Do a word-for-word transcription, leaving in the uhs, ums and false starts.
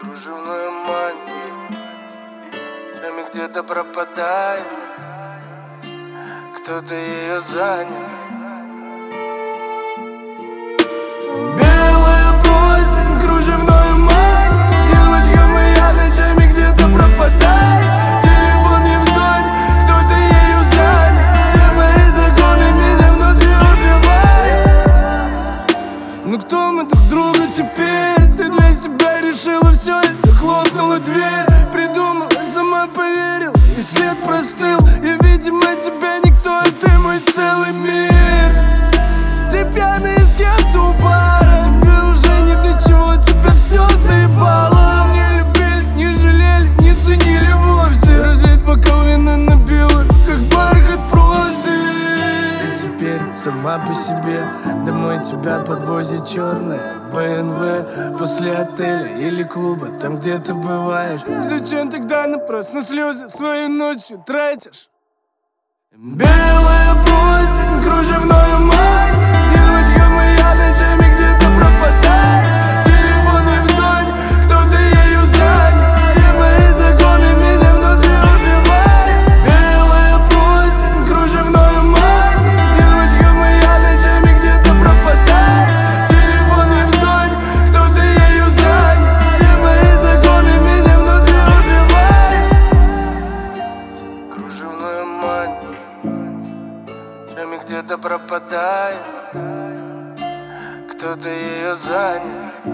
Кружевную манию, время где-то пропадает, кто-то ее занял. Белая простынь, кружевную манию, девочка моя ночами где-то пропадает. Телефон не в зоне, кто-то ею занят. Все мои законы меня внутри убивают. Ну кто мы друг другу теперь? Ты для себя решила все и захлопнула дверь. Придумала, сама поверила, и след простыл. И видимо тебя никто, и ты мой целый мир. Ты пьяный с кем-то у бара, тебе уже ни до чего, тебя все заебало. Не любили, не жалели, не ценили вовсе. Разлить бокал вина набила, как бархат простынь. Ты теперь сама по себе, домой тебя подвозит черная бэ эн вэ. После отеля или клуба, там где ты бываешь. Зачем тогда напрасно слезы свои ночью тратишь? Белая простынь, кружевную манию, девочка моя ночами где-то пропадает. Телефон не в зоне, кто-то ею занят. Все мои законы меня внутри убивают. Белая простынь, кружевную манию, девочка моя ночами где-то пропадает. Телефон не в зоне, кто-то ею занят. Все мои законы меня внутри убивают. Кружевную манию, время где-то пропадает, кто-то ее занял.